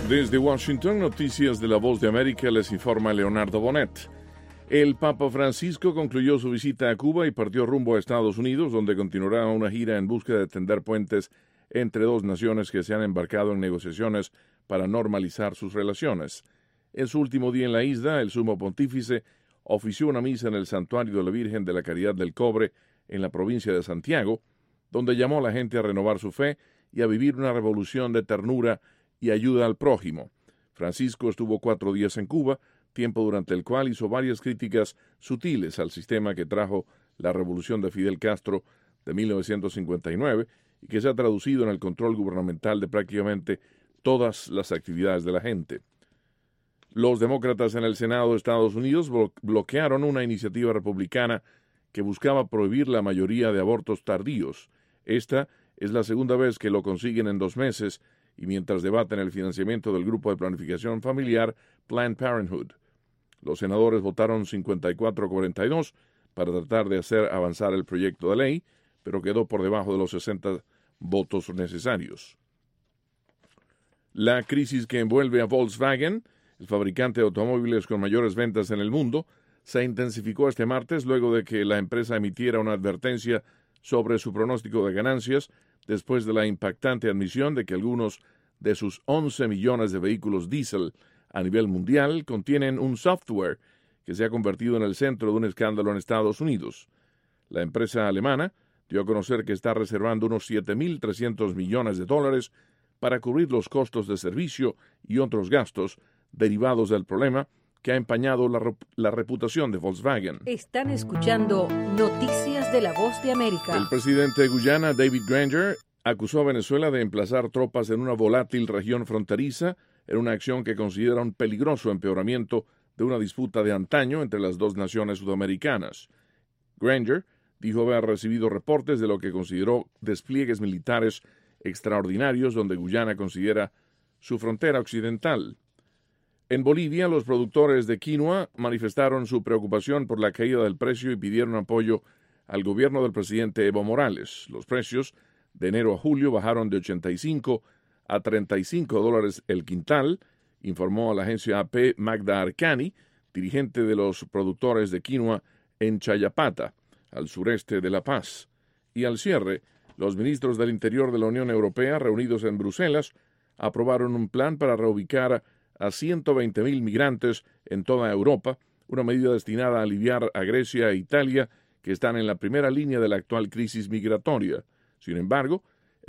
Desde Washington, noticias de La Voz de América, les informa Leonardo Bonet. El Papa Francisco concluyó su visita a Cuba y partió rumbo a Estados Unidos, donde continuará una gira en busca de tender puentes entre dos naciones que se han embarcado en negociaciones para normalizar sus relaciones. En su último día en la isla, el sumo pontífice ofició una misa en el Santuario de la Virgen de la Caridad del Cobre, en la provincia de Santiago, donde llamó a la gente a renovar su fe y a vivir una revolución de ternura y ayuda al prójimo. Francisco estuvo 4 días en Cuba, tiempo durante el cual hizo varias críticas sutiles al sistema que trajo la revolución de Fidel Castro de 1959 y que se ha traducido en el control gubernamental de prácticamente todas las actividades de la gente. Los demócratas en el Senado de Estados Unidos bloquearon una iniciativa republicana que buscaba prohibir la mayoría de abortos tardíos. Esta es la segunda vez que lo consiguen en 2 meses, y mientras debaten el financiamiento del grupo de planificación familiar Planned Parenthood. Los senadores votaron 54-42 para tratar de hacer avanzar el proyecto de ley, pero quedó por debajo de los 60 votos necesarios. La crisis que envuelve a Volkswagen, el fabricante de automóviles con mayores ventas en el mundo, se intensificó este martes luego de que la empresa emitiera una advertencia sobre su pronóstico de ganancias después de la impactante admisión de que algunos de sus 11 millones de vehículos diésel a nivel mundial contienen un software que se ha convertido en el centro de un escándalo en Estados Unidos. La empresa alemana dio a conocer que está reservando unos $7.300 millones para cubrir los costos de servicio y otros gastos derivados del problema que ha empañado la reputación de Volkswagen. Están escuchando Noticias de La Voz de América. El presidente de Guyana, David Granger, acusó a Venezuela de emplazar tropas en una volátil región fronteriza en una acción que considera un peligroso empeoramiento de una disputa de antaño entre las dos naciones sudamericanas. Granger dijo haber recibido reportes de lo que consideró despliegues militares extraordinarios donde Guyana considera su frontera occidental. En Bolivia, los productores de quinoa manifestaron su preocupación por la caída del precio y pidieron apoyo al gobierno del presidente Evo Morales. Los precios de enero a julio bajaron de 85 a $35 el quintal, informó a la agencia AP Magda Arcani, dirigente de los productores de quinoa en Chayapata, al sureste de La Paz. Y al cierre, los ministros del Interior de la Unión Europea, reunidos en Bruselas, aprobaron un plan para reubicar a 120,000 migrantes en toda Europa, una medida destinada a aliviar a Grecia e Italia, que están en la primera línea de la actual crisis migratoria. Sin embargo,